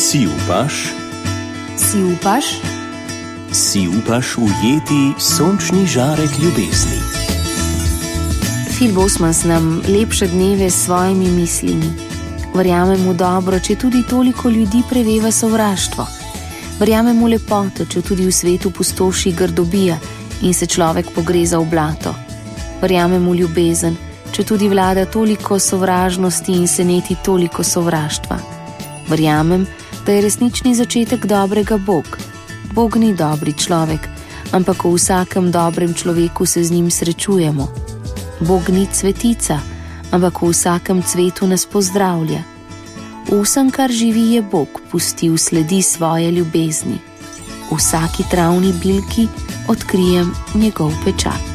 Si upaš? Si upaš? Si upaš ujeti sončni žarek ljubezni? Phil Bosmans nam lepše dneve s svojimi mislimi. Verjamem v dobro, če tudi toliko ljudi preveva sovraštvo. Verjamem v lepoto, če tudi v svetu pustoši grdobija in se človek pogreza v blato. Verjamem v ljubezen, če tudi vlada toliko sovražnosti in se neti toliko sovraštva. Verjamem, da je resnični začetek dobrega Bog. Bog ni dobri človek, ampak v vsakem dobrem človeku se z njim srečujemo. Bog ni cvetica, ampak v vsakem cvetu nas pozdravlja. V vsem, kar živi, je Bog pustil sledi svoje ljubezni. V vsaki travni bilki odkrijem njegov pečat.